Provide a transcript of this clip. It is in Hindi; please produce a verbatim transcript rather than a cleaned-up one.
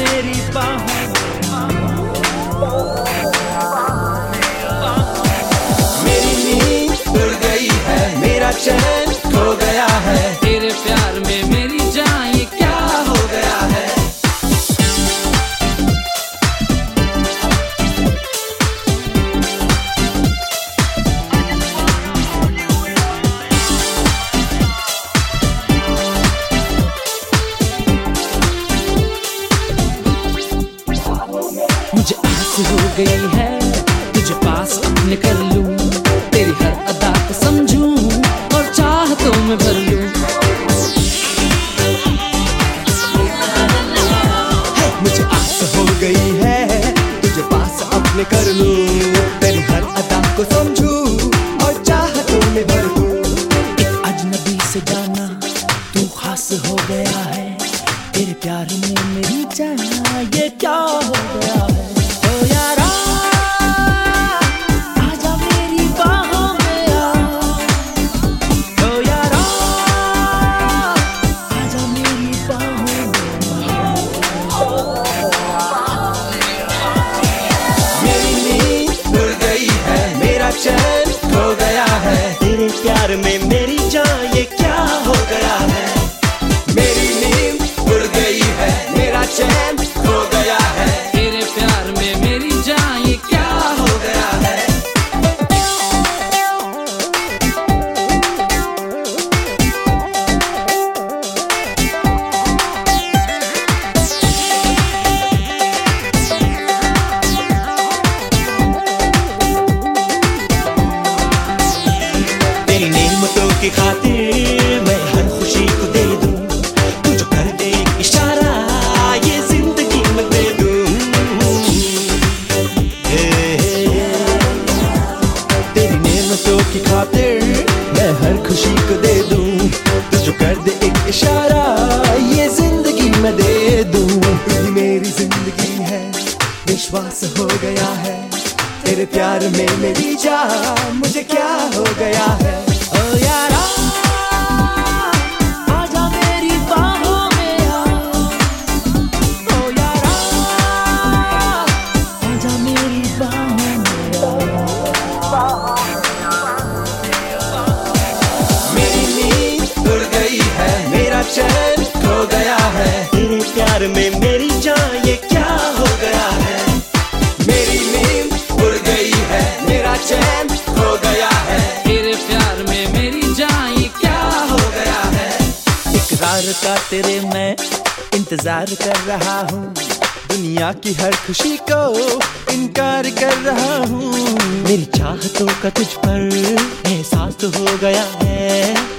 मेरी बाहों मेरी नींद उड़ गई है, मेरा चैन खो गया है, तेरे प्यार में मेरी जान ये क्या हो गया है। मुझे आस हो गई है तुझे पास अपने कर लूं, तेरी हर अदा को समझूं और चाहतों में भर लूं। मुझे आस हो गई है तुझे पास अपने कर लूं, तेरी हर अदा को समझूं और चाहतों में भर दूं। एक अजनबी से जाना तू खास हो गया है, तेरे प्यार में मेरी जान ये क्या हो गया है। ओ यारा आजा मेरी बाहों में आ, ओ यारा आजा मेरी बाहों में आ। मेरी नींद उड़ गई है, मेरा चैन खो गया है, तेरे प्यार में मेरी जान ये क्या हो गया है। मेरी नींद उड़ गई है, मेरा चैन खो गया है, तेरे प्यार में मेरी जान ये क्या हो गया है। तेरी नेमतों की खातिर मैं हर खुशी को दे दूं, तू जो कर दे एक इशारा ये जिंदगी में दे दूं। हे, तेरी नेमतों की खातिर मैं हर खुशी को दे दूं, तू जो कर दे एक इशारा ये जिंदगी में दे दूं। तू ही मेरी जिंदगी है, विश्वास हो गया है, तेरे प्यार में मेरी जान मुझे क्या हो गया है। ओ यारा आजा मेरी बाहों में आ, ओ यारा आजा मेरी बाहों में आ। मेरी नींद उड़ गई है, मेरा चैन खो गया है, तेरे प्यार में मेरी जान ये क्या हो गया है। मेरी नींद उड़ गई है, मेरा चैन खो गया है, तेरे प्यार में मेरी जान ये क्या हो गया है। इकरार का तेरे मैं इंतजार कर रहा हूँ, दुनिया की हर खुशी को इनकार कर रहा हूँ। मेरी चाहतों का तुझ पर एहसास तो हो गया है,